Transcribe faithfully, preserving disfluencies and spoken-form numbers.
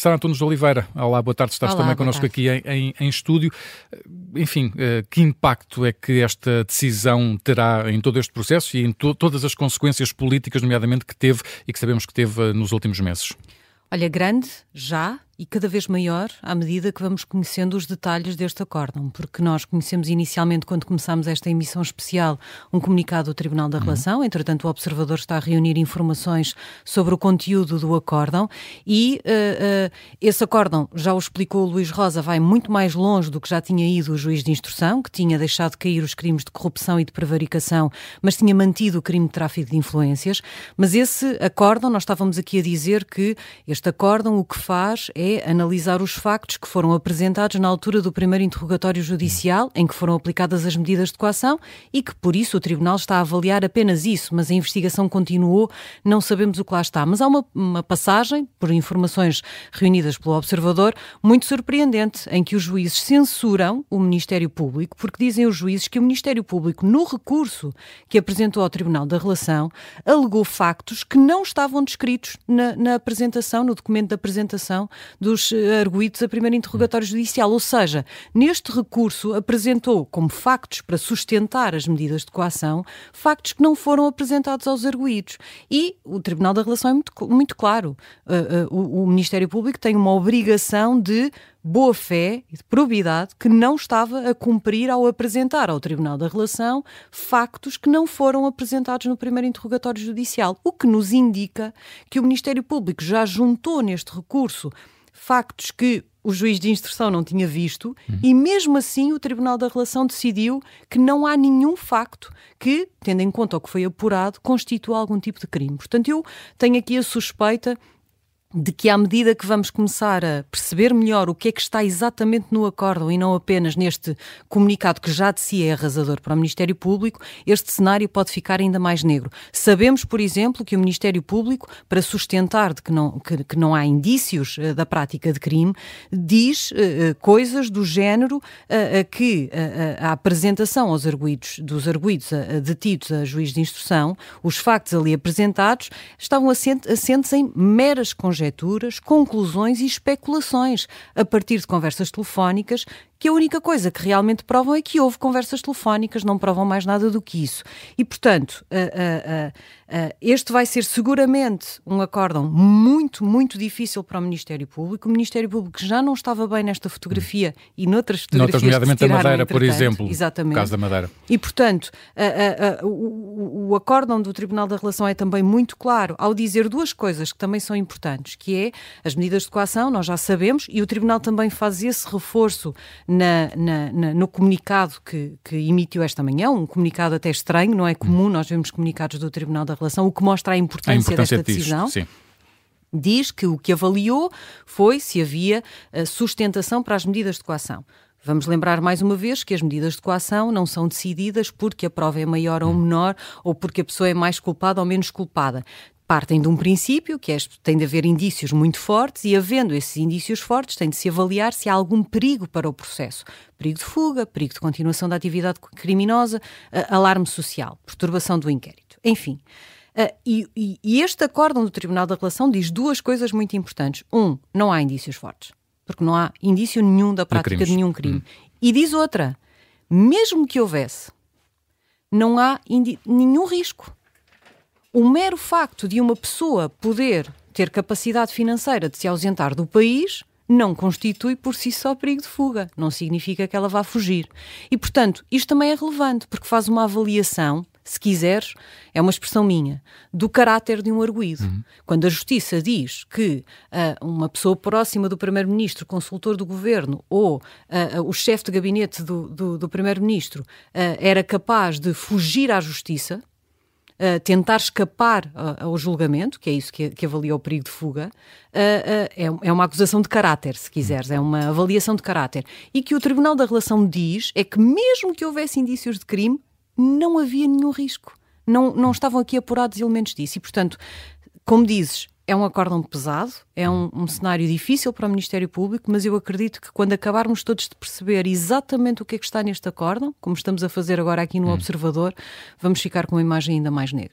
Sara Antunes de Oliveira, olá, boa tarde, estás Olá, também connosco aqui em, em, em estúdio. Enfim, que impacto é que esta decisão terá em todo este processo e em to- todas as consequências políticas, nomeadamente, que teve e que sabemos que teve nos últimos meses? Olha, grande, já, e cada vez maior à medida que vamos conhecendo os detalhes deste acórdão, porque nós conhecemos inicialmente, quando começámos esta emissão especial, um comunicado do Tribunal da Relação, entretanto o Observador está a reunir informações sobre o conteúdo do acórdão e uh, uh, esse acórdão, já o explicou o Luís Rosa, vai muito mais longe do que já tinha ido o juiz de instrução, que tinha deixado cair os crimes de corrupção e de prevaricação, mas tinha mantido o crime de tráfico de influências, mas esse acórdão, nós estávamos aqui a dizer que este acórdão o que faz é analisar os factos que foram apresentados na altura do primeiro interrogatório judicial, em que foram aplicadas as medidas de coação e que, por isso, o Tribunal está a avaliar apenas isso, mas a investigação continuou, não sabemos o que lá está. Mas há uma, uma passagem, por informações reunidas pelo Observador, muito surpreendente, em que os juízes censuram o Ministério Público, porque dizem os juízes que o Ministério Público, no recurso que apresentou ao Tribunal da Relação, alegou factos que não estavam descritos na, na apresentação, no documento de apresentação dos arguídos a primeiro interrogatório judicial. Ou seja, neste recurso apresentou como factos para sustentar as medidas de coação, factos que não foram apresentados aos arguídos. E o Tribunal da Relação é muito, muito claro. Uh, uh, o, o Ministério Público tem uma obrigação de boa-fé e de probidade que não estava a cumprir ao apresentar ao Tribunal da Relação factos que não foram apresentados no primeiro interrogatório judicial, o que nos indica que o Ministério Público já juntou neste recurso factos que o juiz de instrução não tinha visto uhum. e mesmo assim o Tribunal da Relação decidiu que não há nenhum facto que, tendo em conta o que foi apurado, constitua algum tipo de crime. Portanto, eu tenho aqui a suspeita de que, à medida que vamos começar a perceber melhor o que é que está exatamente no acórdão e não apenas neste comunicado que já de si é arrasador para o Ministério Público, este cenário pode ficar ainda mais negro. Sabemos, por exemplo, que o Ministério Público, para sustentar de que, não, que, que não há indícios uh, da prática de crime, diz uh, uh, coisas do género uh, uh, que uh, uh, a apresentação aos arguídos, dos arguídos uh, detidos a juiz de instrução, os factos ali apresentados, estavam assent, assentes em meras conjecturas, conjecturas, conclusões e especulações a partir de conversas telefónicas que a única coisa que realmente provam é que houve conversas telefónicas, não provam mais nada do que isso. E, portanto, uh, uh, uh, uh, este vai ser seguramente um acórdão muito, muito difícil para o Ministério Público. O Ministério Público já não estava bem nesta fotografia e noutras fotografias Noutras, nomeadamente que se tiraram, da Madeira, por exemplo, exatamente. No caso da Madeira. E, portanto, uh, uh, uh, o, o acórdão do Tribunal da Relação é também muito claro ao dizer duas coisas que também são importantes, que é as medidas de coação, nós já sabemos, e o Tribunal também faz esse reforço Na, na, na, no comunicado que, que emitiu esta manhã, um comunicado até estranho, não é comum, nós vemos comunicados do Tribunal da Relação, o que mostra a importância, a importância desta decisão. Disto, sim. Diz que o que avaliou foi se havia uh, sustentação para as medidas de coação. Vamos lembrar mais uma vez que as medidas de coação não são decididas porque a prova é maior ou menor ou porque a pessoa é mais culpada ou menos culpada. Partem de um princípio, que é, tem de haver indícios muito fortes e, havendo esses indícios fortes, tem de se avaliar se há algum perigo para o processo. Perigo de fuga, perigo de continuação da atividade criminosa, uh, alarme social, perturbação do inquérito. Enfim, uh, e, e, e este acórdão do Tribunal da Relação diz duas coisas muito importantes. Um, não há indícios fortes, porque não há indício nenhum da prática de, de nenhum crime. Hum. E diz outra, mesmo que houvesse, não há indi- nenhum risco. O mero facto de uma pessoa poder ter capacidade financeira de se ausentar do país não constitui por si só perigo de fuga. Não significa que ela vá fugir. E, portanto, isto também é relevante, porque faz uma avaliação, se quiseres, é uma expressão minha, do caráter de um arguído. Uhum. Quando a Justiça diz que uh, uma pessoa próxima do Primeiro-Ministro, consultor do Governo, ou uh, uh, o chefe de gabinete do, do, do Primeiro-Ministro uh, era capaz de fugir à Justiça, Uh, tentar escapar uh, ao julgamento, que é isso que, que avalia o perigo de fuga, uh, uh, é, é uma acusação de caráter, se quiseres, é uma avaliação de caráter. E que o Tribunal da Relação diz é que mesmo que houvesse indícios de crime, não havia nenhum risco. Não, não estavam aqui apurados elementos disso. E, portanto, como dizes, é um acórdão pesado, é um, um cenário difícil para o Ministério Público, mas eu acredito que quando acabarmos todos de perceber exatamente o que é que está neste acórdão, como estamos a fazer agora aqui no Observador, vamos ficar com uma imagem ainda mais negra.